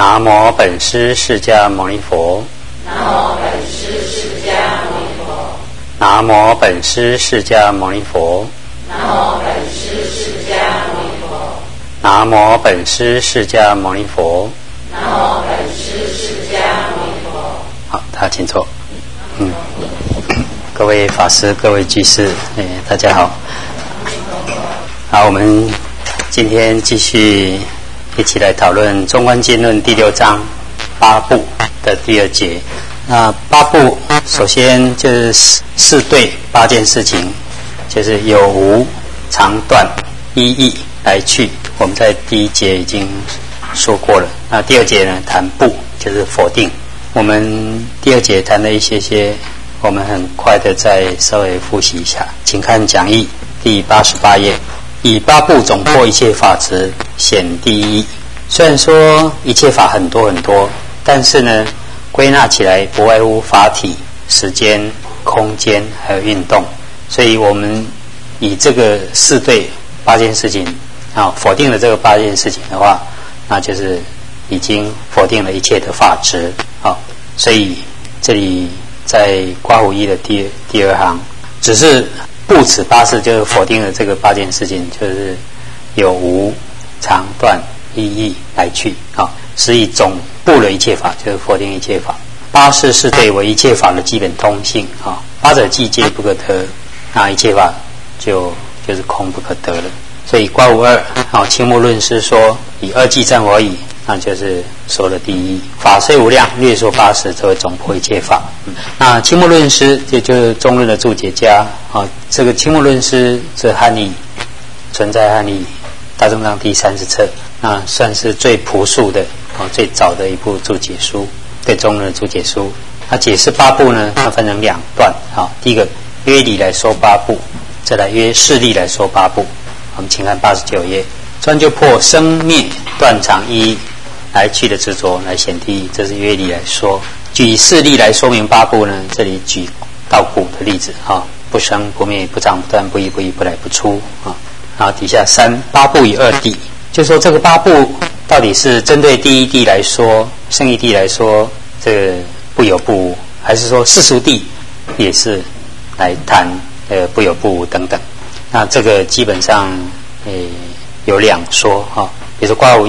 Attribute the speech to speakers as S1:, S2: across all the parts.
S1: 南无本师释迦牟尼佛。
S2: 南无本师释迦牟尼佛。
S1: 南无本师释迦牟尼佛。
S2: 南无本师释迦牟尼佛。
S1: 南无本师释迦牟尼佛。
S2: 南无本师释迦牟尼佛。
S1: 好，大家请坐。各位法师、各位居士，大家好。好，我们今天继续一起来讨论《中观经论》第6章八部的第2节。那八部首先就是四对8件事情，就是有无、长短、依义、来去。我们在第1节已经说过了。那第2节呢，谈不，就是否定。我们第2节谈了一些，我们很快的再稍微复习一下。请看讲义第88页。以八部总破一切法执，显第一。虽然说一切法很多很多，但是呢，归纳起来不外乎法体、时间、空间还有运动。所以我们以这个4对8件事情否定了这个8件事情的话，那就是已经否定了一切的法执。所以这里在括弧1的第2行，只是不此8事，就是否定了这个8件事情，就是有无、长短、依义、来去。是以总布了一切法，就是否定一切法。8事是对为一切法的基本通性。八者寂皆不可得，那一切法就是空不可得了。所以括弧2，青目论师说以2即证而已，那就是说了第一。法虽无量，略说8事，则为总破一切法。那青目论师也就是中论的注解家。这个青目论师是汉译存在汉译大正藏第30册，那算是最朴素的最早的一部注解书，对中论的注解书。那解释八部呢，它分成2段。第一个约理来说八部，再来约事例来说八部。我们请看89页，专就破生灭断常依来去的执着来显第一，这是约理来说。举事例来说明八部呢，这里举道古的例子。不生不灭，不长不断，不依不异，不来不出。然后底下3八部以2谛，就说这个八部到底是针对第一谛来说，胜义谛来说这个不有不无，还是说世俗谛也是来谈不有不无等等。那这个基本上有2说。比如说括弧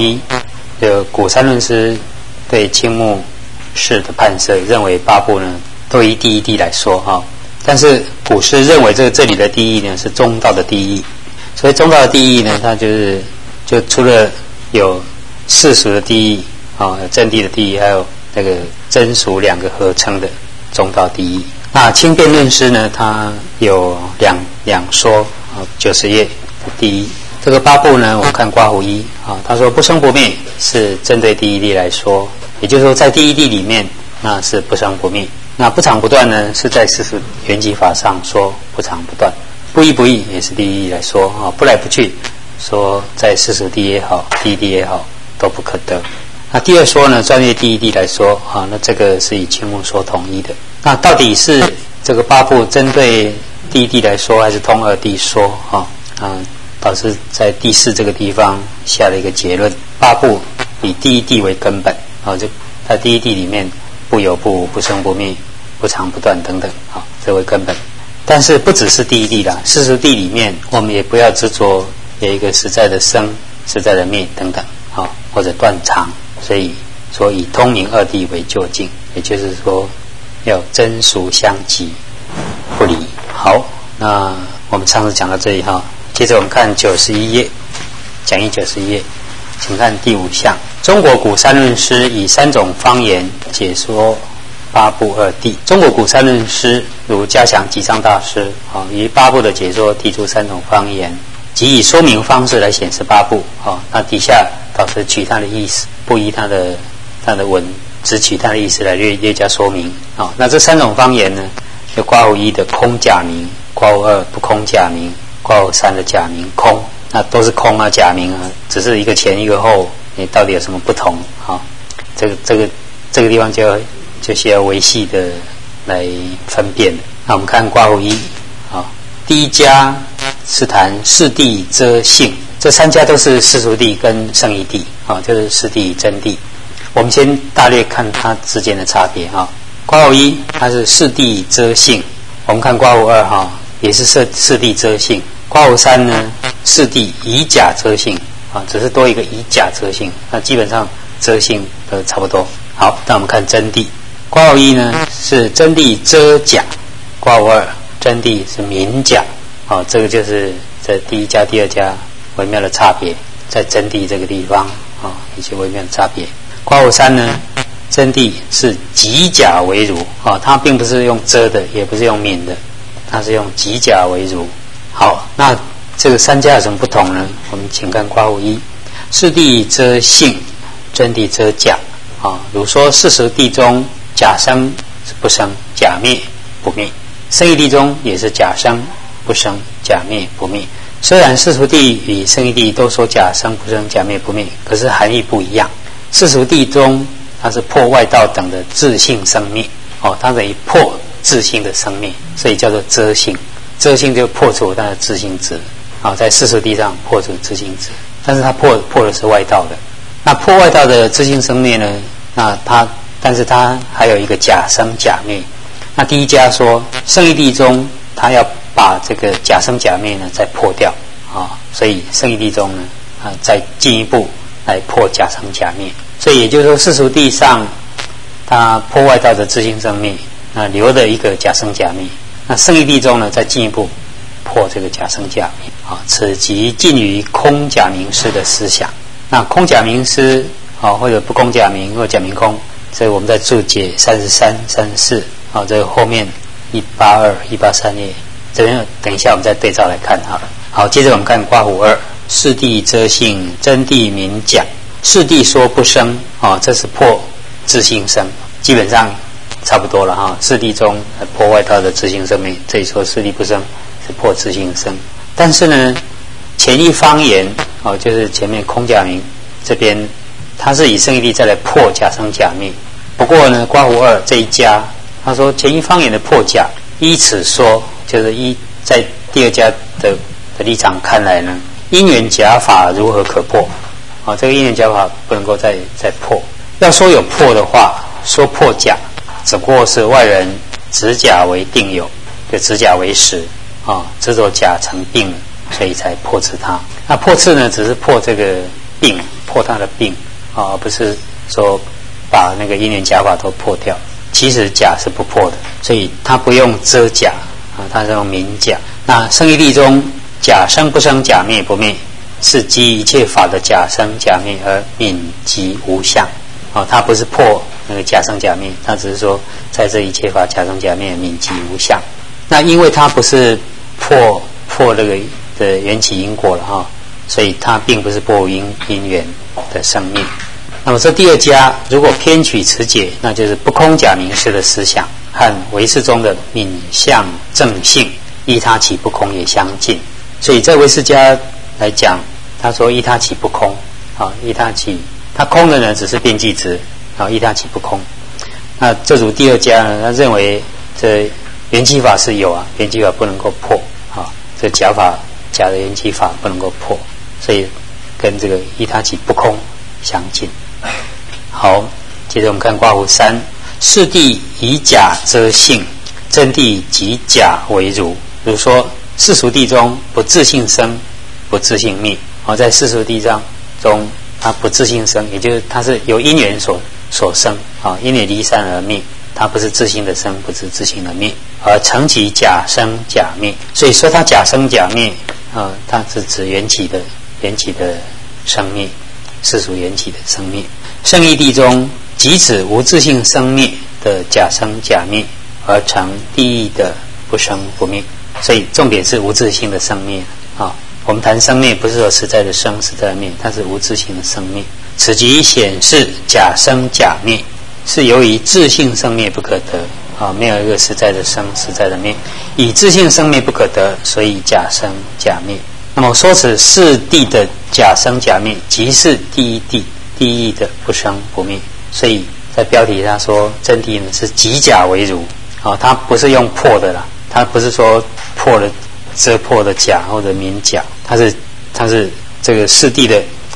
S1: 1，古三论师对青目氏的判摄，认为八部呢都依第一谛来说。但是古师认为这里的第一呢是中道的第一。所以中道的第一呢，它就除了有世俗的第一有真谛的第一，还有那个真俗2个合称的中道第一。那清辩论师呢，他有两说。90页的第一，这个八部呢，我看括弧1他说不生不灭是针对第一谛来说，也就是说在第一谛里面那是不生不灭。那不长不断呢，是在世俗缘起法上说不长不断。不依不异也是第一谛来说。不来不去说在世俗谛也好，第一谛也好都不可得。那第2说呢，专业第一谛来说那这个是以青目说统一的。那到底是这个八部针对第一谛来说，还是通2谛说？导师在第4这个地方下了一个结论：八部以第一谛为根本。就在第一谛里面不有不无，不生不灭，不长不断等等，这为根本。但是不只是第一谛啦，世俗谛里面我们也不要执着有一个实在的生、实在的灭等等，或者断常。所以说以通明2谛为究竟，也就是说要真俗相即不离。好，那我们上次讲到这里接着我们看91页，讲义91页，请看第5项。中国古三论师以3种方言解说八部2谛。中国古三论师如嘉祥吉藏大师于八部的解说提出3种方言，即以说明方式来显示八部。那底下导师取他的意思，不依他的文，只取他的意思来略加说明。那这3种方言呢，就括弧1的空假名，括弧2不空假名，括弧3的假名空。那都是空假名只是一个前一个后，你到底有什么不同？这个地方就需要维系的来分辨。那我们看括弧1，第一家是谈四谛遮性，这3家都是世俗谛跟胜义谛，就是四谛真谛。 我们先大略看它之间的差别哈。括弧一它是四谛遮性，我们看括弧二哈也是四谛遮性。括弧三呢四谛以假遮性啊，只是多一个以假遮性，那基本上遮性都差不多。好，那我们看真谛。括弧一呢是真谛遮假，括弧二真谛是明假。哦，这个就是这第一家、第二家微妙的差别，在真谛这个地方啊，一些微妙的差别。括弧三呢，真谛是极假为如啊，它并不是用遮的，也不是用泯的，它是用极假为如。好，那这个三家有什么不同呢？我们请看括弧一，四谛遮性，真谛遮假啊。如说四十谛中，假生是不生，假灭不灭；胜义谛中也是假生不生，假灭不灭。虽然世俗谛与胜义谛都说假生不生，假灭不灭，可是含义不一样。世俗谛中它是破外道等的自性生灭哦，它等于破自性的生灭，所以叫做遮性。遮性就破除它的自性质啊，在世俗谛上破除自性质，但是它破的是外道的。那破外道的自性生灭呢？但是它还有一个假生假灭。那第一家说胜义谛中，它要把这个假生假灭呢再破掉啊，所以胜义谛中呢再进一步来破假生假灭。所以也就是说世俗谛上它破外道的自性生灭，那留的一个假生假灭。那胜义谛中呢再进一步破这个假生假灭啊，此即近于空假名师的思想。那空假名师啊，或者不空假名或假名空，所以我们在注解33、34啊，这个后面182、183页这边等一下我们再对照来看好了。好，接着我们看括弧二，四谛遮性，真谛明假。四谛说不生啊，这是破自性生，基本上差不多了哈。四谛中破外道的自性生灭，这里说四谛不生是破自性生。但是呢，前一方言哦，就是前面空假名这边，它是以胜义谛再来破假生假灭。不过呢，括弧二这一家，他说前一方言的破假，依此说，就是依在第二家的立场看来呢，因缘假法如何可破？啊，这个因缘假法不能够再破。要说有破的话，说破假，只不过是外人执假为定有，就执假为实啊，执着假成病了，所以才破斥它。那破斥呢，只是破这个病，破它的病啊，而不是说把那个因缘假法都破掉。其实假是不破的，所以它不用遮假啊，它是用明假。那胜义谛中，假生不生，假灭不灭，是基一切法的假生假灭而泯及无相啊，它不是破那个假生假灭，它只是说在这一切法假生假灭泯及无相。那因为它不是破那个的缘起因果了哈，所以它并不是破因缘的生灭。那么这第二家如果偏取此解，那就是不空假名师的思想和唯识中的泯相正性依他起不空也相近。所以在唯识家来讲，他说依他起不空啊，依他起他空的呢只是边际值啊，依他起不空。那这组第二家呢，他认为这缘起法是有啊，缘起法不能够破啊，这假法假的缘起法不能够破，所以跟这个依他起不空相近。好，接着我们看括弧三，四谛以假遮性，真谛即假为如。如说世俗谛中不自性生，不自性灭。好，在世俗谛中，它不自性生，也就是它是由因缘所生啊，因缘离散而灭，它不是自性的生，不是自性的灭，而成其假生假灭。所以说它假生假灭啊，它是指缘起的生灭，世俗缘起的生灭。胜义谛中即此无自性生灭的假生假灭，而成地义的不生不灭。所以重点是无自性的生灭啊。我们谈生灭，不是说实在的生实在的灭，它是无自性的生灭。此即显示假生假灭是由于自性生灭不可得啊，没有一个实在的生实在的灭，以自性生灭不可得，所以假生假灭。那么说此四谛的假生假灭，即是第一谛第一的不生不灭。所以在标题他说真谛呢是即假为如啊，它不是用破的啦，它不是说破了遮破的假或者明假，它是这个四谛的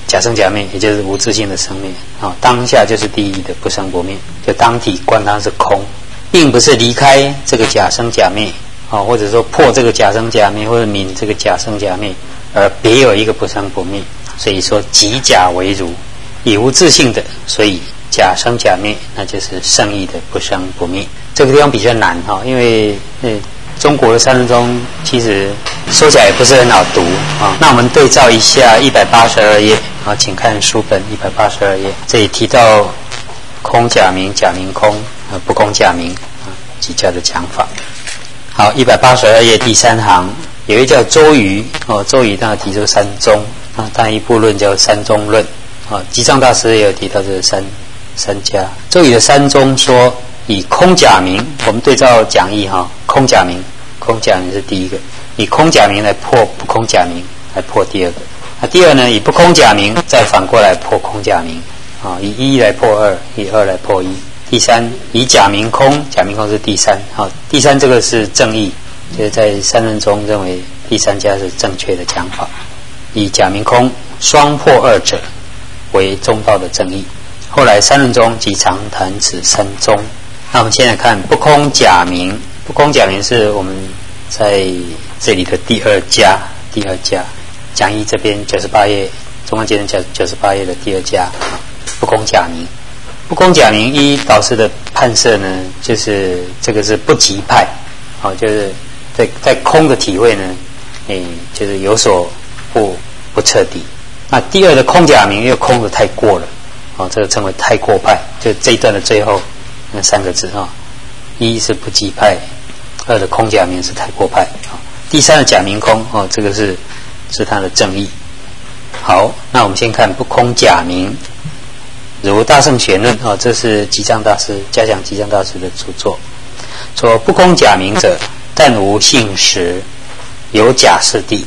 S1: 假生假灭，也就是无自性的生灭当下就是第一的不生不灭，就当体观它是空，并不是离开这个假生假灭或者说破这个假生假灭，或者泯这个假生假灭，而别有一个不生不灭。所以说即假为如，以无自性的，所以假生假灭，那就是圣义的不生不灭。这个地方比较难因为中国的三论宗其实说起来也不是很好读那我们对照一下182页请看书本182页，这里提到空假名、假名空不空假名几家的讲法。好，182页第3行有一叫周瑜周瑜当然提出三宗当然一部论叫三宗论吉藏大师也有提到这三家。周瑜的三宗说以空假名，我们对照讲义空假名是第一个，以空假名来破不空假名来破第二个。第二呢，以不空假名再反过来破空假名以一来破二，以二来破一。第三，以假名空，假名空是第三第三这个是正义，就是在三论中认为第三家是正确的讲法，以假名空双破二者为中道的正义。后来三论中即常谈此三宗。那我们现在看不空假名，不空假名是我们在这里的第二家讲义这边98页，中观经论98页的第二家不空假名。不空假名依导师的判设呢，就是这个是不极派就是在空的体会呢就是有所不彻底。那第二的空假名又空的太过了这个称为太过派，就这一段的最后那三个字一是不极派，二的空假名是太过派第三的假名空这个是它的正义。好，那我们先看不空假名，如大圣玄论这是吉藏大师嘉祥吉藏大师的著作，说不空假名者，但无性实，有假释谛，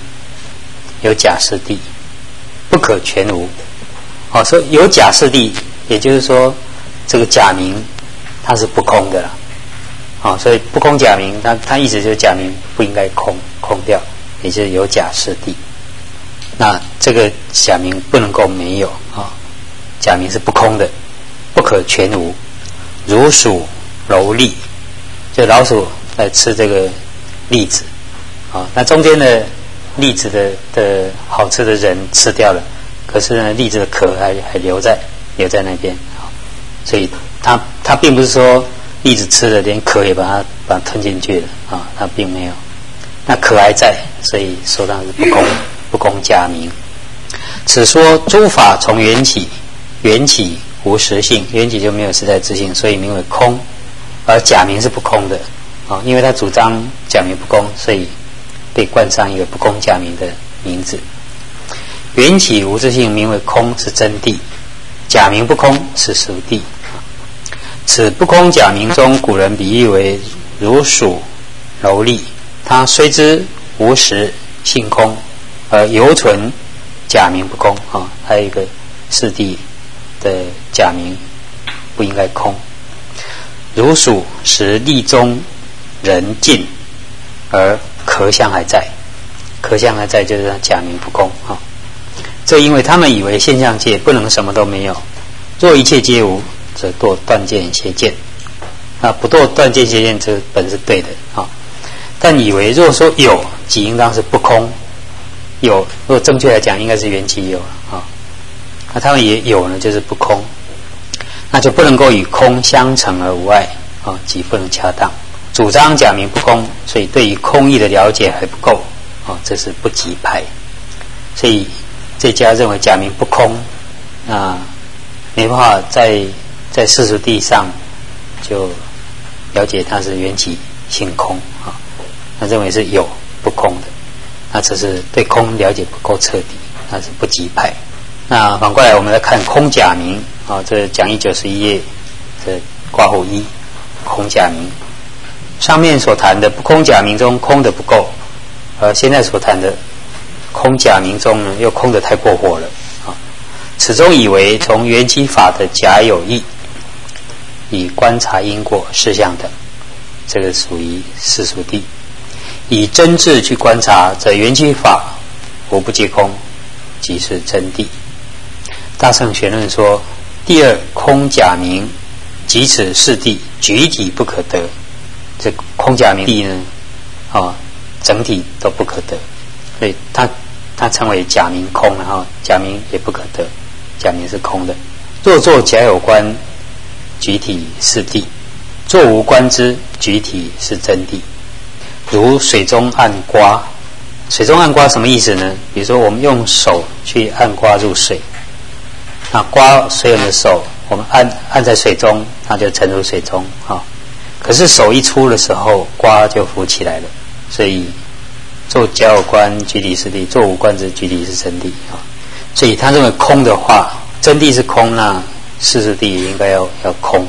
S1: 不可全无说有假释谛，也就是说这个假名它是不空的啦所以不空假名它意思就是假名不应该空掉，也就是有假释谛。那这个假名不能够没有假名是不空的，不可全无。如鼠蝼蚁，就老鼠来吃这个栗子那中间的栗子的好吃的人吃掉了，可是呢栗子的壳还留在那边所以它并不是说栗子吃了连壳也把它吞进去了它并没有，那壳还在，所以说它是不空假名。此说诸法从缘起，缘起无实性，缘起就没有实在之性，所以名为空，而假名是不空的因为他主张假名不空，所以被冠上一个不空假名的名字。缘起无自性名为空是真谛，假名不空是俗谛。此不空假名中，古人比喻为如鼠蝼蚁，它虽知无实性空，而犹存假名不空还有一个四谛的假名不应该空。如鼠使力中人尽，而壳相还在，就是它假名不空这因为他们以为现象界不能什么都没有，若一切皆无，则堕断见邪见不堕断见邪见，这本是对的但以为若说有，即应当是不空。有，如果正确来讲应该是缘起有那他们也有呢，就是不空，那就不能够与空相成而无碍即不能恰当。主张假名不空，所以对于空义的了解还不够这是不极派。所以这家认为假名不空没办法在世俗谛上就了解它是缘起性空那认为是有不空的，那只是对空了解不够彻底，那是不极派。那反过来我们来看空假名这讲义91页的括弧1空假名，上面所谈的不空假名中空的不够，而现在所谈的空假名中呢又空的太过火了此中以为从缘起法的假有义，以观察因果事项等，这个属于世俗谛。以真智去观察，则缘起法无不皆空，即是真谛。 大圣玄论说，第二空假名，即此四谛，举体不可得。这空假名谛呢，整体都不可得，所以它称为假名空，然后假名也不可得，假名是空的。若作假有关，举体是谛；若无关之，举体是真谛。如水中按瓜，水中按瓜什么意思呢？比如说我们用手去按瓜入水，那瓜水我们的手，我们按在水中，它就沉入水中啊。可是手一出的时候，瓜就浮起来了。所以做假有关，举体是谛；做无关之，举体是真谛啊。所以他认为空的话，真谛是空，那世俗谛应该要空。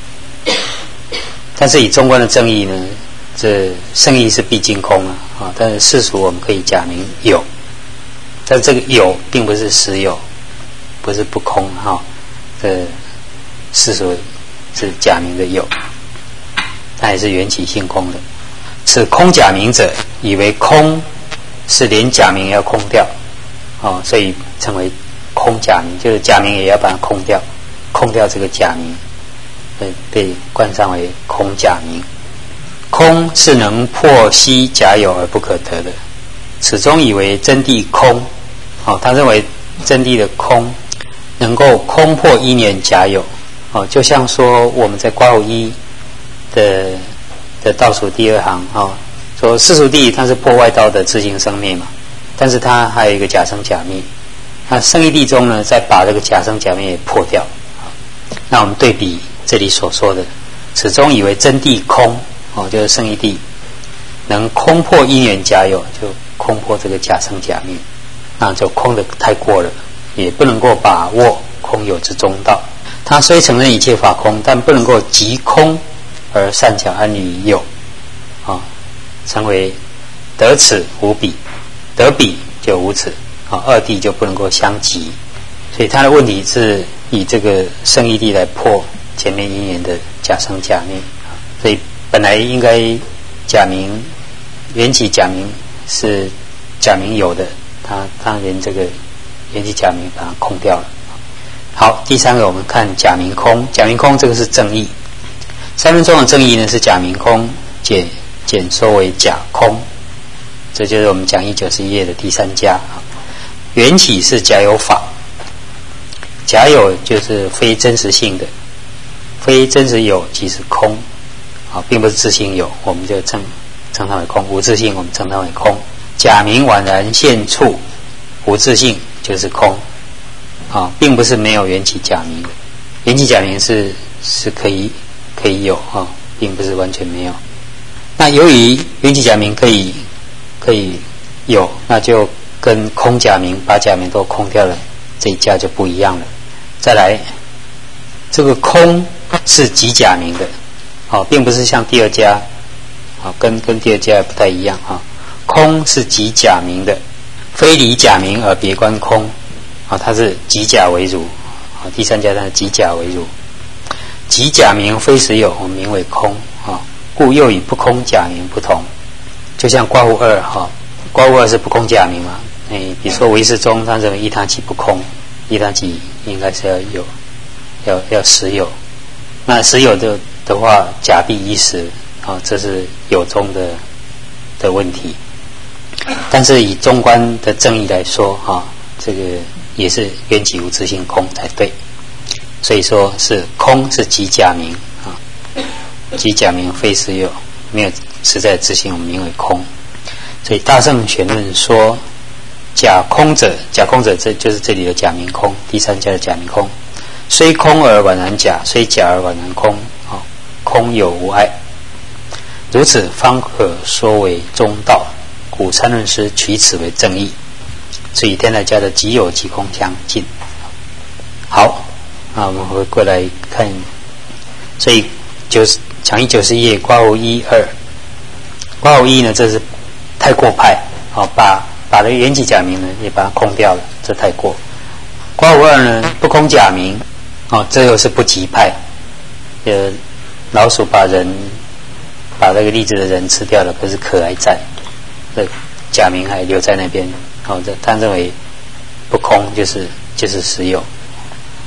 S1: 但是以中观的正义呢，这圣义是毕竟空啊，但是世俗我们可以假名有，但这个有并不是实有，不是不空哈。这世俗是假名的有，它也是缘起性空的。此空假名者，以为空是连假名也要空掉，所以称为空假名，就是假名也要把它空掉，空掉这个假名，被冠上为空假名。空是能破悉假有而不可得的，此中以为真谛空，他认为真谛的空能够空破因缘假有，就像说我们在刮胡一的倒数第二行说世俗谛它是破外道的自性生灭嘛，但是它还有一个假生假灭。那圣义谛中呢，再把这个假生假灭也破掉。那我们对比这里所说的，此中以为真谛空，就是圣义谛能空破因缘假有，就空破这个假生假灭，那就空的太过了，也不能够把握空有之中道。它虽承认一切法空，但不能够即空而善巧安立于有，称为得此无彼，得彼就无此，二谛就不能够相即。所以他的问题是以这个圣义谛来破前面因缘的假生假灭。所以本来应该假名缘起假名是假名有的，他连这个缘起假名把它空掉了。好，第三个我们看假名空。假名空这个是正义，三分钟的正义呢是假名空简说为假空，这就是我们讲义91页的第三家。缘起是假有法，假有就是非真实性的，非真实有即是空，并不是自性有，我们就称它为空；无自性我们称它为空。假名宛然现处，无自性就是空，并不是没有缘起假名的。缘起假名是可以有并不是完全没有。那由于缘起假名可以有，那就跟空假名把假名都空掉了，这一家就不一样了。再来，这个空是即假名的，并不是像第二家，跟第二家不太一样空是即假名的，非离假名而别观空，它是即假为如，第三家它是即假为如。即假名非实有，我们名为空，故又与不空假名不同。就像刮胡二，刮胡二是不空假名嘛，比如说唯识中他认为一他起不空，一他起应该是要实有。那实有的话，假必一实，这是有中的问题。但是以中观的正义来说，这个也是缘起无自性空才对。所以说是空是即假名，即假名非实有，没有实在自性，我们名为空。所以大圣玄论说，假空者这就是这里的假名空，第三家的假名空，虽空而宛然假，虽假而宛然空，空有无碍，如此方可说为中道。故参论师取此为正义，所以天台家的即有即空相近。好，那我们回过来看，所以讲义91页刮胡1、2，刮胡1呢，这是太过派，把这个缘起假名呢也把它空掉了，这太过。刮胡2呢，不空假名，这又是不即派，老鼠把这个栗子的人吃掉了，可是壳还在，这假名还留在那边，他认为不空就是实有，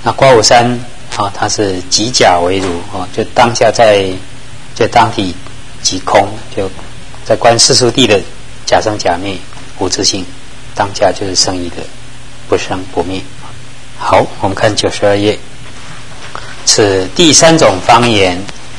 S1: 那刮胡三它是即假为如就当下就当体即空，就在观世俗谛的假生假灭无自性，当下就是圣义的不生不灭。好，我们看92页，此第三种方言，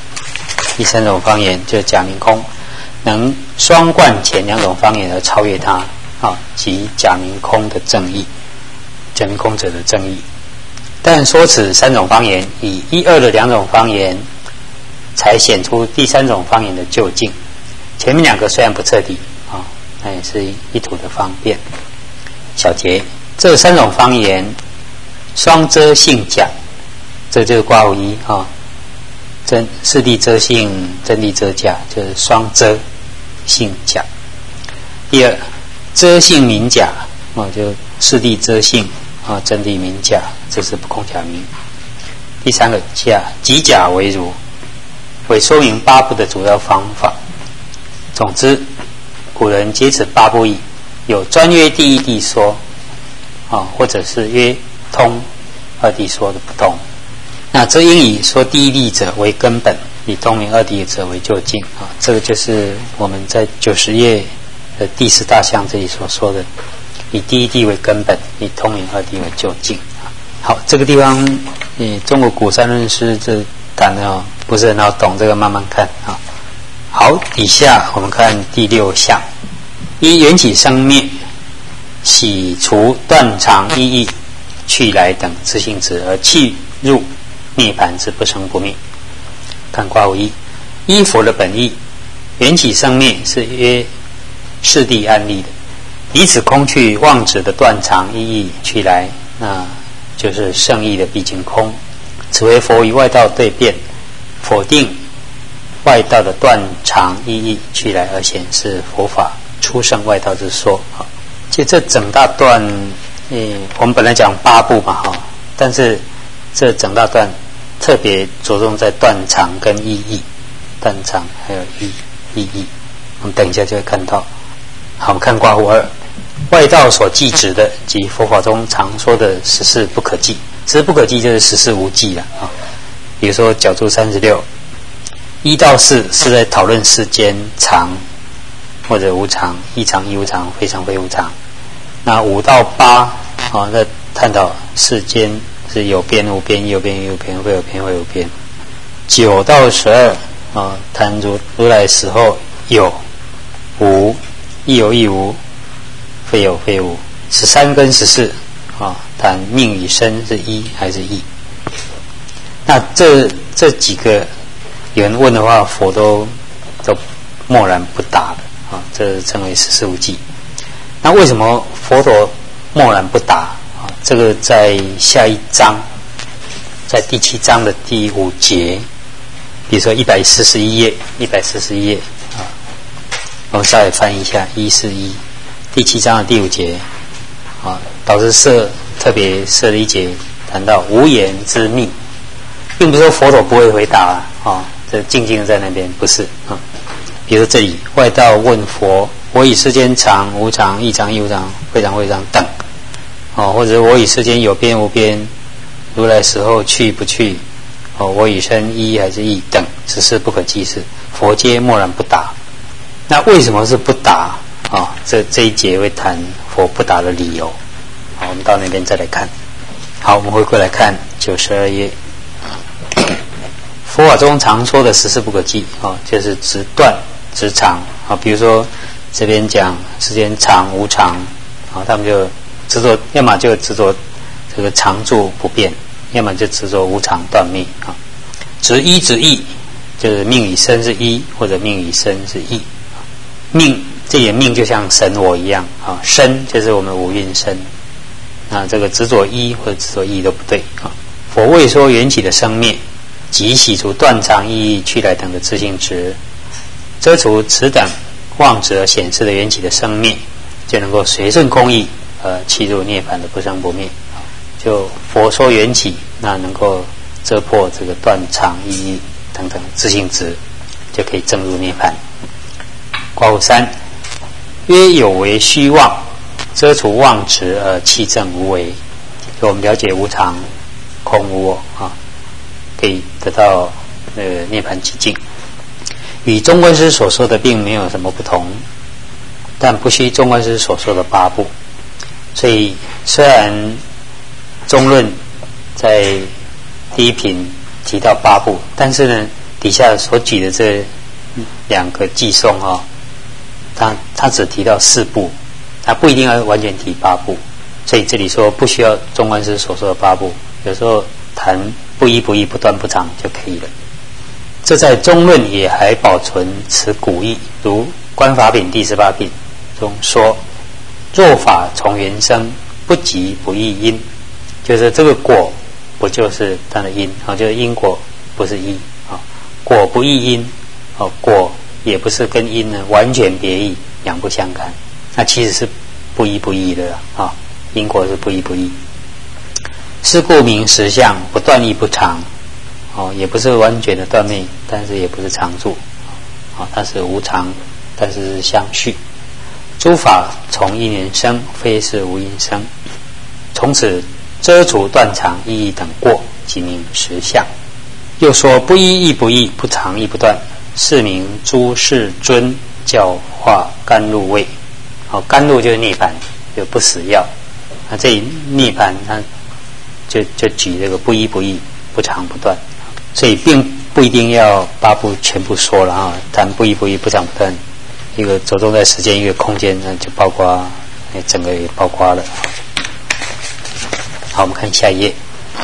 S1: 就是假名空，能双贯前两种方言而超越它即假名空的正义，假名空者的正义。但说此三种方言，以一二的两种方言才显出第三种方言的究竟。前面两个虽然不彻底那也是一途的方便。小节，这三种方言双遮性假，这就是刮胡一事谛遮性，真谛遮假，就是双遮性假。第二，遮性名假就事谛遮性真谛名假，这是不空假名。第三个即假为如，为说明八部的主要方法。总之，古人皆此八部义，有专约第一谛说或者是约通二谛说的不同。那这应以说第一谛者为根本，以通明二谛者为究竟这个就是我们在90页的第四大项这里所说的，以第一谛为根本，以通明二谛为究竟。好，这个地方中国古三论师这谈的不是很好懂，这个慢慢看好，底下我们看第6项，依缘起生灭，洗除断常意义去来等自性质，而契入涅槃之不生不灭。看刮胡一，依佛的本意，缘起生灭是约世谛案例的，以此空去妄执的断常意义去来，那就是圣义的毕竟空。此为佛与外道对辩，否定外道的断常意义去来，而显示佛法出生外道之说。其实这整大段我们本来讲8部嘛但是这整大段特别着重在断常跟意义，断常还有意义，我们等一下就会看到。好，我们看刮胡2，外道所记指的即佛法中常说的十事不可记，十事不可记就是十事无记了比如说角注36，1到4是在讨论世间常或者无常，异常异无常，非常非无常。那5到8在探讨世间是有边无边，有边有边，会有边会有边。9到12谈如来死后有无，亦有亦无，非有非无。13跟14谈命与生是一还是异。那这几个有人问的话，佛都默然不答的这称为十事无记。那为什么佛陀默然不答这个在下一章，在第7章的第5节，比如说141页我们稍微翻一下141第7章的第5节导师特别设了一节谈到无言之命，并不是说佛陀不会回答这静静在那边，不是比如说这里外道问佛，我以世间常无常，异常异无常，非常非常等或者我以世间有边无边，如来死后去不去我以身一还是异等十事不可记事，佛皆默然不答。那为什么是不答这一节会谈佛不答的理由我们到那边再来看。好，我们回过来看92页，佛法中常说的十事不可记就是直断直常比如说这边讲世间常无常他们就执着，要么就执着这个常住不变，要么就执着无常断灭执一执异，就是命与生是一，或者命与生是异。命这里的命就像神我一样生就是我们五蕴生，那这个执着一或者执着异都不对佛为说缘起的生灭，即洗除断常意义去来等的自性执，遮除此等妄执而显示的缘起的生灭，就能够随顺空义契入涅槃的不生不灭。就佛说缘起，那能够遮破这个断常意义等等自性执，就可以证入涅槃。刮胡3，约有为虚妄，遮除妄执而契证无为。就我们了解无常、 空无我啊，可以得到涅槃寂静。与中观师所说的并没有什么不同，但不须中观师所说的八部。所以虽然中论在第一品提到八部，但是呢，底下所举的这两个寄颂他只提到4部，他不一定要完全提8部。所以这里说不需要中观师所说的8部，有时候谈不一不异不断不长就可以了。这在中论也还保存此古义，如观法品第18品中说：若法从缘生，不即不异因，就是这个果不就是它的因就是因果不是异果不异因果也不是跟因呢完全别异，两不相干，那其实是不一不异的因果是不一不异。是故名实相，不断亦不长也不是完全的断灭，但是也不是常住它是无常，但是是相续。诸法从因缘生，非是无因生。从此遮除断常意义等过，即名实相。又说不一亦不异，不常亦不断，是名诸世尊教化甘露味。甘露就是涅槃，就不死药。那这里涅槃，它就举这个不一不异，不常不断。所以并不一定要8部全部说了谈不一不异，不常不断。一个着重在时间，一个空间，那就包括整个也包括了。好，我们看下一页。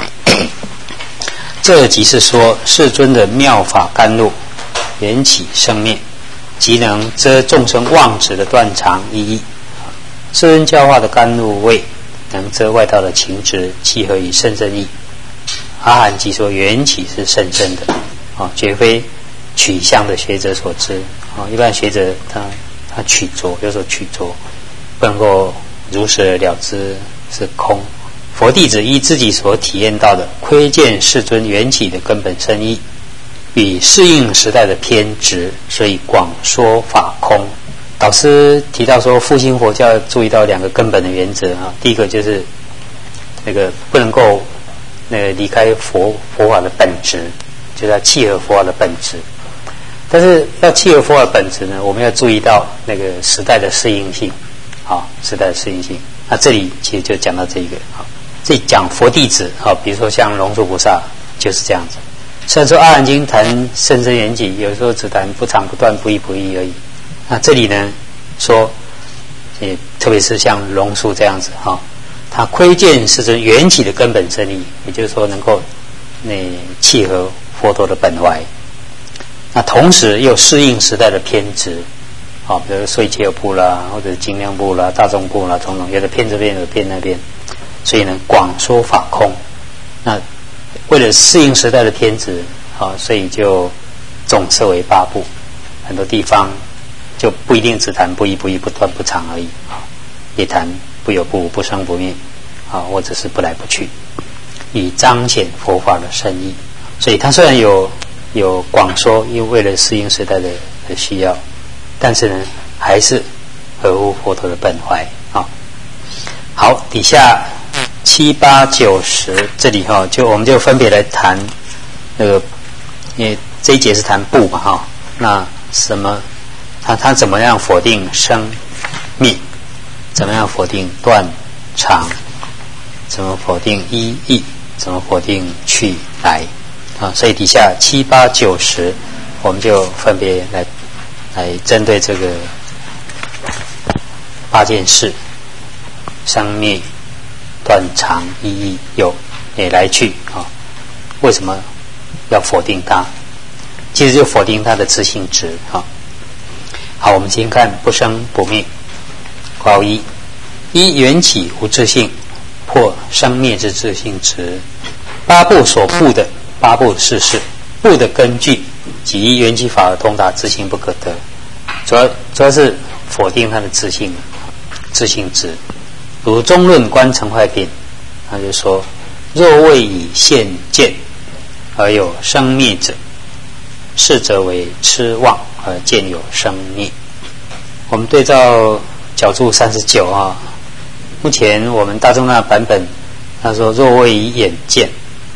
S1: 这即是说世尊的妙法甘露，缘起生灭，即能遮众生妄执的断常意义。世尊教化的甘露味，能遮外道的情执，契合于甚深义。阿含即说缘起是甚深的绝非取相的学者所知一般学者他取着，有时候取着不能够如实而了之，是空。佛弟子依自己所体验到的，窥见世尊缘起的根本深意，与适应时代的偏执，所以广说法空。导师提到说，复兴佛教要注意到2个根本的原则第一个就是那个不能够离开佛法的本质，就是要契合佛法的本质。但是要契合佛法的本质呢，我们要注意到那个时代的适应性时代的适应性。那这里其实就讲到这一个这里讲佛弟子比如说像龙树菩萨就是这样子。虽然说阿含经谈甚深缘起，有时候只谈不常不断不一不异而已，那这里呢说特别是像龙树这样子他窥见世尊缘起的根本真理，也就是说能够契合佛陀的本怀，那同时又适应时代的偏执比如说燧切部啦，或者精量部啦、大众部啦，种种有的偏这边，有的偏那边，所以呢广说法空。那为了适应时代的偏执所以就总设为8部，很多地方就不一定只谈不一不异不断不常而已也谈不有不无不生不灭或者是不来不去，以彰显佛法的深意。所以它虽然有广说，因为为了适应时代的需要，但是呢还是合乎佛陀的本怀好，底下7、8、9、10这里我们就分别来谈因为这一节是谈不嘛那什么他怎么样否定生灭，怎么样否定断常，怎么否定一义，怎么否定去来所以底下7、8、9、10我们就分别来针对这个8件事，生灭、断常、一义、有来去为什么要否定它？其实就否定它的自性质好，我们先看不生不灭。括号1，缘起无自性，破生灭之自性质。8部所布的8部事事，布的根据即依缘起法而通达，自性不可得。主要是否定它的自性质。如中论观成坏品，他就说：若未以现见而有生灭者，是则为痴妄而见有生灭。我们对照角注39目前我们大众那版本他说若未以眼见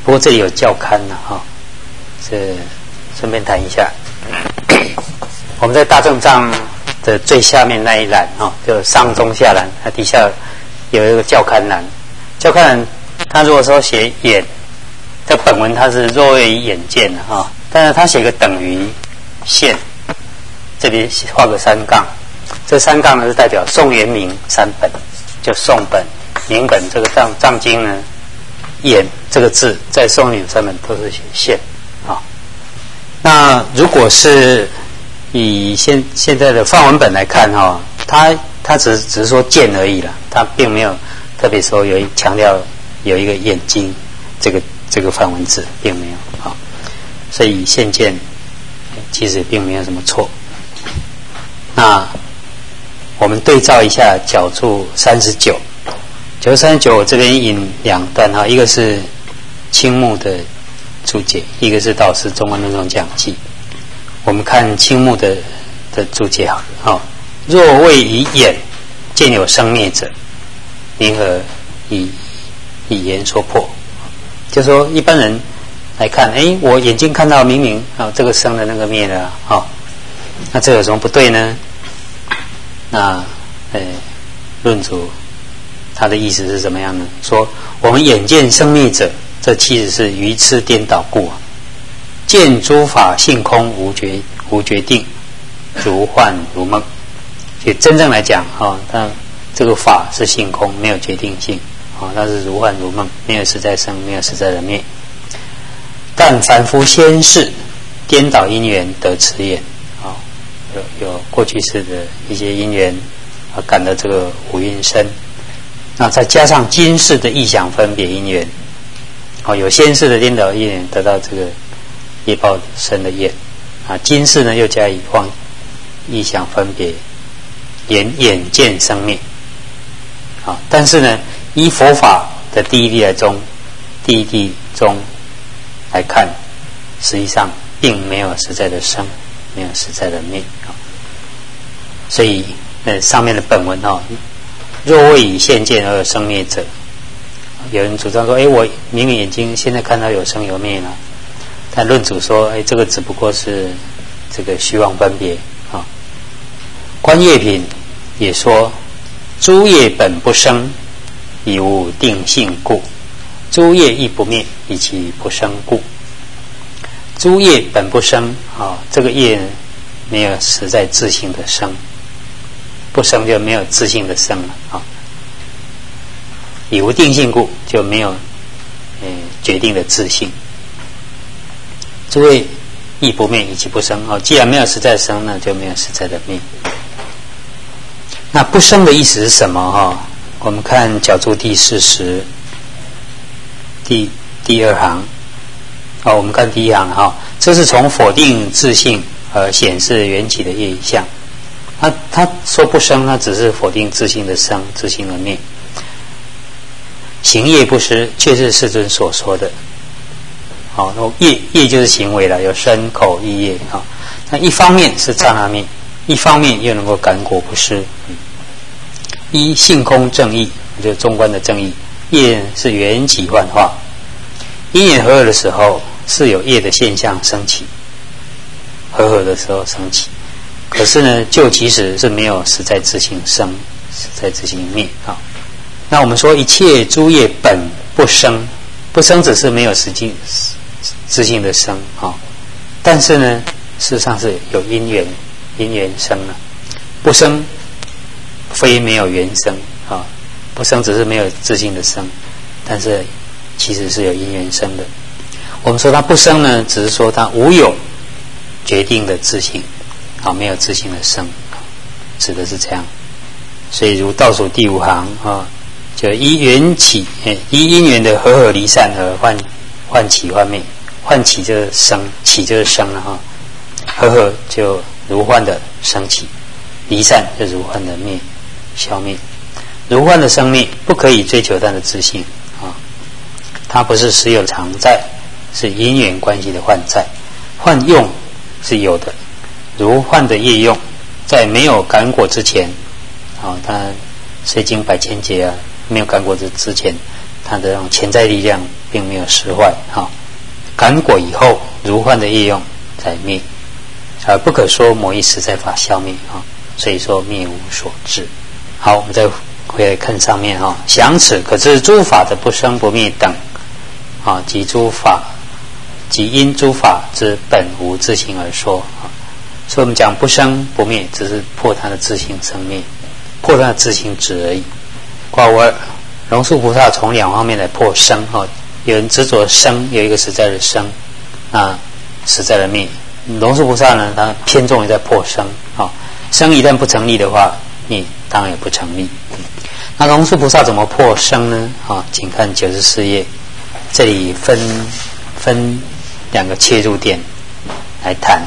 S1: 不过这里有校勘了哈，这顺便谈一下。我们在大正藏的最下面那一栏哈，就上中下栏，它底下有一个校勘栏。校勘栏，它如果说写眼，在本文它是若谓于眼见的哈，但是它写个等于现，这里画个3杠，这3杠呢是代表宋元明3本，就宋本、明本这个藏经呢，眼这个字在宋元明3本都是写现啊。那如果是以现在的梵文本来看哈，它只是说见而已啦，它并没有特别说强调有一个眼睛这个梵文字并没有啊，所以现见其实并没有什么错。那我们对照一下角注39，角注39我这边引2段哈，一个是青木的注解，一个是道师中观论中讲记。我们看青木的注解好了哈，若谓以眼见有生灭者，宁何以言说破？就说一般人来看，我眼睛看到明明这个生的那个灭的那这有什么不对呢？那论主他的意思是怎么样呢？说我们眼见生灭者，这其实是愚痴颠倒故见诸法性空无决定，如幻如梦。所以真正来讲它这个法是性空，没有决定性它是如幻如梦，没有实在生，没有实在的灭。但凡夫先世颠倒因缘得此眼有过去世的一些因缘感到这个五蕴身，那再加上今世的意想分别因缘有先世的颠倒因缘得到这个业报生的业今世呢又加以意想分别眼见生灭但是呢依佛法的第一谛中来看，实际上并没有实在的生，没有实在的灭所以上面的本文若谓以现见而有生灭者，有人主张说我明明眼睛现在看到有生有灭了，但论主说这个只不过是这个虚妄分别观业品也说诸业本不生，以无定性故，诸业亦不灭，以其不生故。诸业本不生这个业没有实在自性的生，不生就没有自性的生了以无定性故，就没有决定的自性。诸业亦不灭，以其不生既然没有实在生，那就没有实在的灭。那不生的意思是什么我们看角注第40第2行我们看第1行这是从否定自性而显示缘起的业相。他说不生，那只是否定自性的生，自性的灭。行业不失，却是世尊所说的业就是行为了，有身口意业那一方面是刹那灭，一方面又能够感果不失。依性空正义，就是中观的正义，业是缘起幻化，因缘合合的时候是有业的现象升起，合合的时候升起，可是呢就其实是没有实在自性生，实在自性灭那我们说一切诸业本不生，不生只是没有实际自性的生但是呢事实上是有因缘生了，不生非没有缘生不生只是没有自性的生，但是其实是有因缘生的。我们说它不生呢，只是说它无有决定的自性没有自性的生指的是这样。所以如倒数第5行就依缘起依因缘的合合离散而幻起幻灭，幻起就是生，起就是生了合合就如幻的升起，离散就如幻的灭消灭。如幻的生灭不可以追求它的自性它不是实有常在，是因缘关系的幻在。幻用是有的，如幻的业用，在没有感果之前它虽经百千劫没有感果之前， 它的那种潜在力量并没有失坏感果以后如幻的业用才灭，而不可说某一实在法消灭所以说灭无所至。好，我们再回来看上面想此可知诸法的不生不灭等即诸法即因诸法之本无自性而说所以我们讲不生不灭，只是破它的自性生灭，破它的自性止而已。卦无二，龙树菩萨从两方面来破生有人执着生，有一个实在的生实在的灭。龙树菩萨呢，他偏重于在破生生一旦不成立的话，灭当然也不成立。那龙树菩萨怎么破生呢请看94页，这里分两个切入点来谈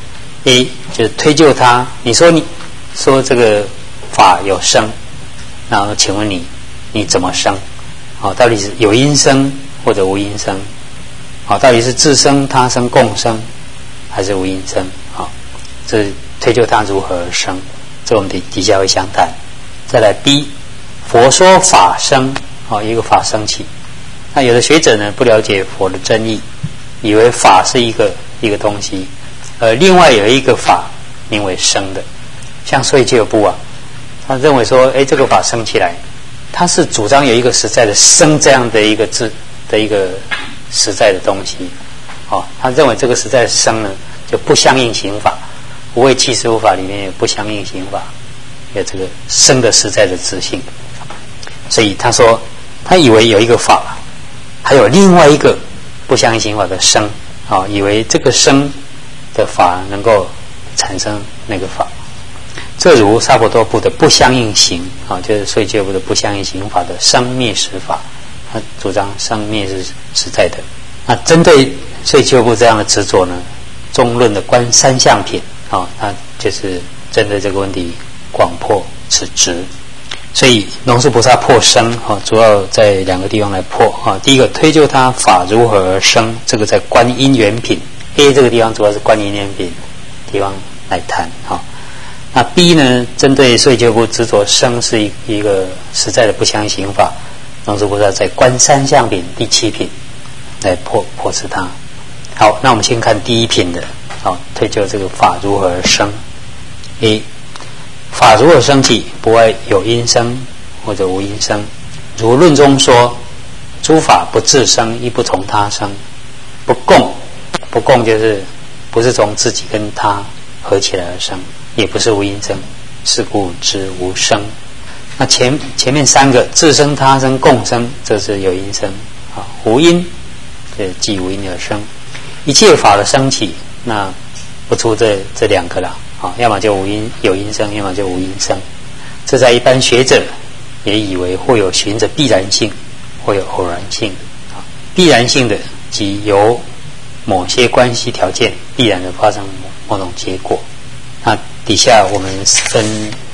S1: A 就是推究它，你说这个法有生，然后请问你怎么生到底是有因生或者无因生到底是自生他生共生还是无因生这推究它如何而生，这我们底下会详谈。再来 B 佛说法生一个法生起，那有的学者呢不了解佛的真意，以为法是一个东西，另外有一个法名为生的，像所以就有部他认为说这个法生起来，他是主张有一个实在的生这样的一个字的一个实在的东西他认为这个实在的生呢就不相应刑法，无畏七十五法里面有不相应刑法，有这个生的实在的自性，所以他说他以为有一个法还有另外一个不相应刑法的生以为这个生的法能够产生那个法，这如萨婆多部的不相应刑就是所以就部的不相应刑法的生灭实法，他主张生灭是实在的。那针对所以就部这样的执着呢，中论的观三相品他就是针对这个问题广破此执。所以龙树菩萨破生主要在两个地方来破第一个推究他法如何而生，这个在观因缘品 A 这个地方主要是观因缘品地方来谈那 B 呢，针对所以就不执着生是一个实在的不相应刑法，龙树菩萨在观三相品第7品来破斥它。好，那我们先看第一品的推究这个法如何而生。 A 法如何生起，不外有因生或者无因生。如论中说，诸法不自生，亦不从他生，不共就是不是从自己跟他合起来而生，也不是无因生，是故知无生。那前面三个自生他生共生，这是有因生无因即无因而生。一切法的生起，那不出这两个了要么就有因生，要么就无因生。这在一般学者也以为或有循着必然性，或有偶然性。必然性的即由某些关系条件必然的发生某种结果。那底下我们分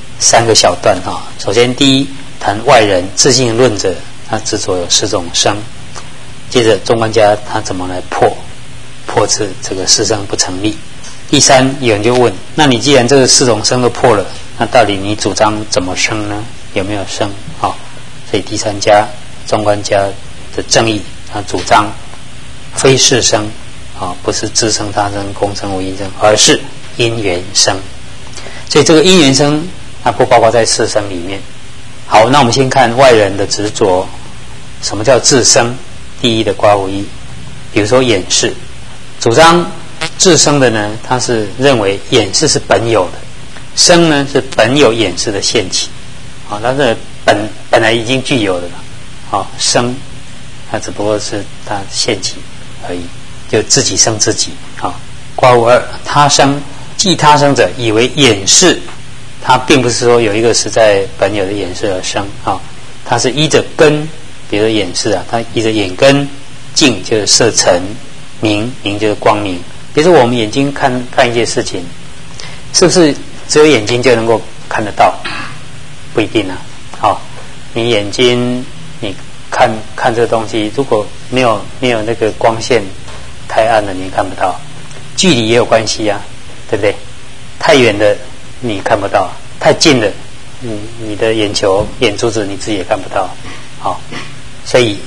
S1: 3个小段首先第一谈外人自性论者，他执着有4种生。接着中观家他怎么来破斥这个4生不成立。第3，有人就问，那你既然这个4种生都破了，那到底你主张怎么生呢？有没有生所以第3家中观家的正义，他主张非是生不是自生他生共生无因生，而是因缘生。所以这个因缘生它不包括在4生里面。好，那我们先看外人的执着，什么叫自生？第一的刮胡一，比如说眼识，主张自生的呢，他是认为眼识是本有的，生呢是本有眼识的现起它是本来已经具有的了生它只不过是它现起而已，就自己生自己刮胡二，他生，即他生者以为眼识，它并不是说有一个实在本有的眼识而生它是依着根，比如说眼识它依着眼根，镜就是色尘，明就是光明。比如说我们眼睛看一件事情，是不是只有眼睛就能够看得到？不一定你眼睛你看这个东西，如果没有那个光线太暗了，你看不到。距离也有关系对不对？太远的你看不到，太近的你的眼珠子你自己也看不到所以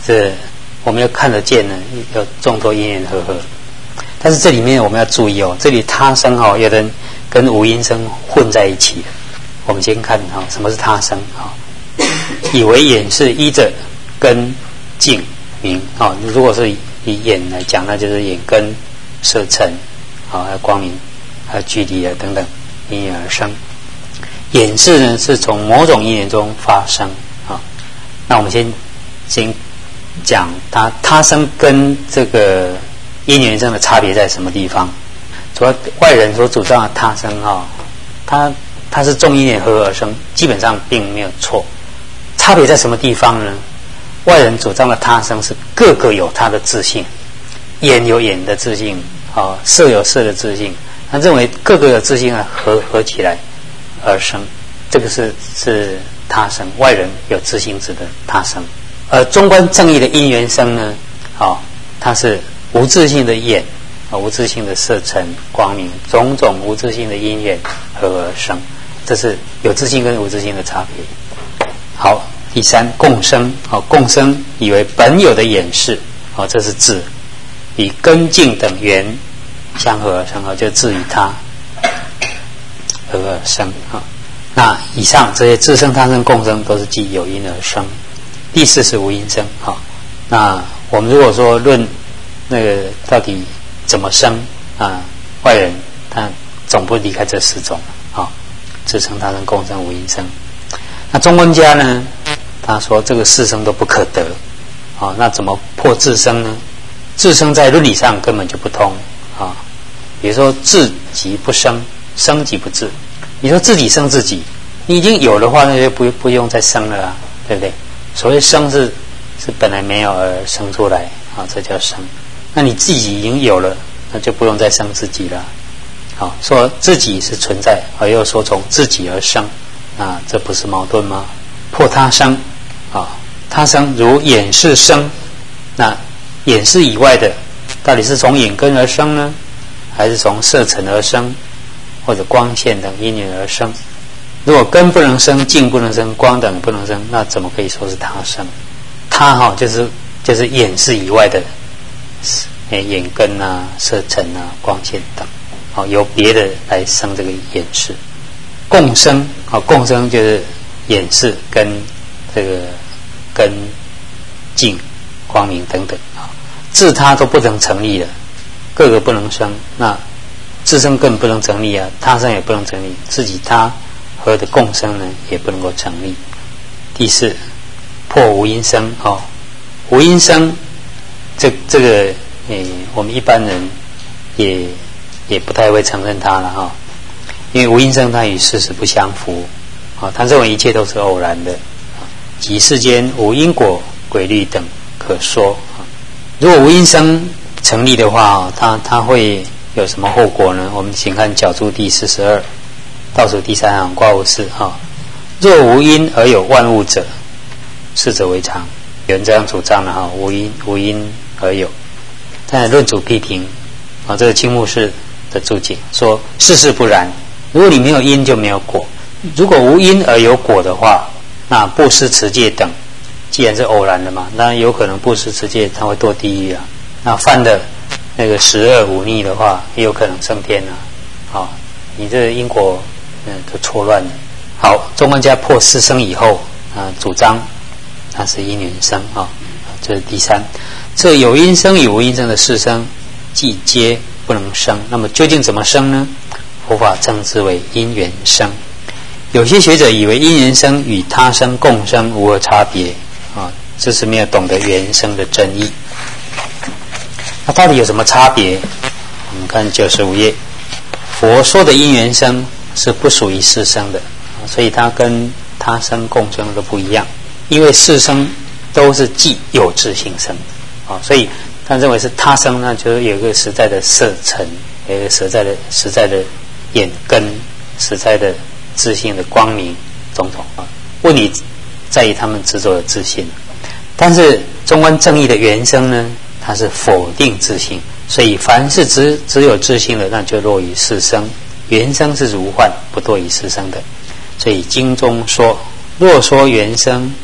S1: 这我们要看得见呢，有众多因缘和合。但是这里面我们要注意哦，这里他生有的人跟无因生混在一起了。我们先看什么是他生以为眼是依着根境明如果是以眼来讲，那就是眼根色尘还有光明，还有距离等等因缘而生。眼识呢是从某种因缘中发生那我们先讲他生跟这个因缘生的差别在什么地方？主要外人所主张的他生它是众因缘合而生，基本上并没有错。差别在什么地方呢？外人主张的他生是各个有他的自性，眼有眼的自性色有色的自性，他认为各个有自性合起来而生，这个是他生，外人有自性指的他生。而中观正义的因缘生呢它是无自性的眼无自性的色尘光明，种种无自性的因缘合而生，这是有自性跟无自性的差别。好，第三共生共生以为本有的眼识这是智，以根境等缘相合而生就智与他合而生那以上这些自生他生共生都是即有因而生。第四是无因生那我们如果说论那个到底怎么生外人他总不离开这四种自生他生共生无因生。那中观家呢，他说这个四生都不可得那怎么破自生呢？自生在论理上根本就不通比如说自即不生，生即不自。你说自己生自己，你已经有的话，那就不用再生了对不对？所谓生是本来没有而生出来这叫生。那你自己已经有了，那就不用再生自己了说自己是存在而又说从自己而生这不是矛盾吗？破他生他生如眼识生，那眼识以外的到底是从眼根而生呢，还是从色尘而生，或者光线等因缘而生？如果根不能生，境不能生，光等不能生，那怎么可以说是他生？他就是眼识以外的眼根色尘光线等由别的来生这个眼识。共生共生就是眼识跟这个跟境光明等等自他都不能成立了，各个不能生，那自生更不能成立他生也不能成立，自己他和的共生呢也不能够成立。第四破无因生无因生这个我们一般人也不太会承认它了因为无因生它与事实不相符他认为一切都是偶然的，即世间无因果规律等可说如果无因生成立的话它会有什么后果呢？我们请看角注第42倒数第3行卦务4若无因而有万物者，是者为常。有人这样主张了无因而有。但论主批评这个青木氏的注解说世事不然，如果你没有因就没有果，如果无因而有果的话，那布施持戒等既然是偶然的嘛，那有可能布施持戒他会堕地狱那犯的那个十恶五逆的话也有可能升天你这个因果都错乱了。好，中观家破四生以后主张它是因缘生这是第三。这有因生与无因生的四生既皆不能生，那么究竟怎么生呢？佛法称之为因缘生。有些学者以为因缘生与他生共生无何差别这是没有懂得缘生的真意。那到底有什么差别？我们看95页，佛说的因缘生是不属于四生的所以它跟他生共生都不一样，因为四生都是既有自性生所以他认为是他生呢，就是有一个实在的色尘，有一个实在的眼根，实在的自性的光明种种问题在于他们执着的自性。但是中观正义的缘生呢，它是否定自性，所以凡是只有自性的，那就落于四生。缘生是如幻，不堕于四生的。所以经中说，若说缘生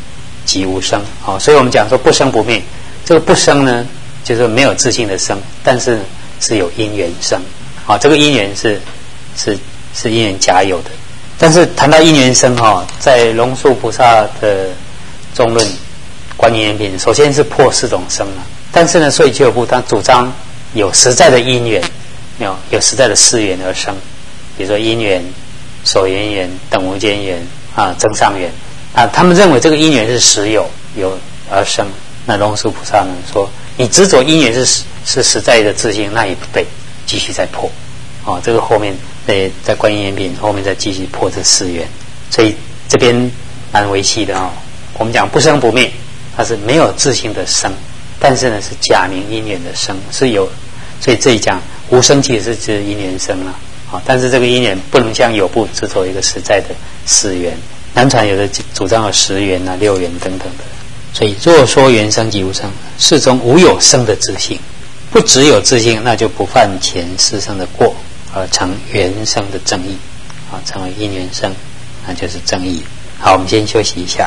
S1: 即无生。所以我们讲说不生不灭，这个不生呢，就是没有自性的生，但是是有因缘生。这个因缘是因缘假有的。但是谈到因缘生在龙树菩萨的中论观因缘品，首先是破4种生了。但是呢，所以就有部他主张有实在的因缘，有实在的事缘而生，比如说因缘、所缘缘、等无间缘增上缘他们认为这个因缘是实有而生。那龙树菩萨呢说，你执着因缘是实在的自性，那也不对，继续再破。这个后面在观因缘品后面再继续破这4缘。所以这边蛮微细的我们讲不生不灭，它是没有自性的生，但是呢是假名因缘的生是有。所以这里讲无生其实是指因缘生了但是这个因缘不能像有部执着一个实在的4缘。南传有的主张有10缘6缘等等的。所以若说缘生即无生，世中无有生的自性，不只有自性，那就不犯前世生的过，而成缘生的正义成为因缘生，那就是正义。好，我们先休息一下。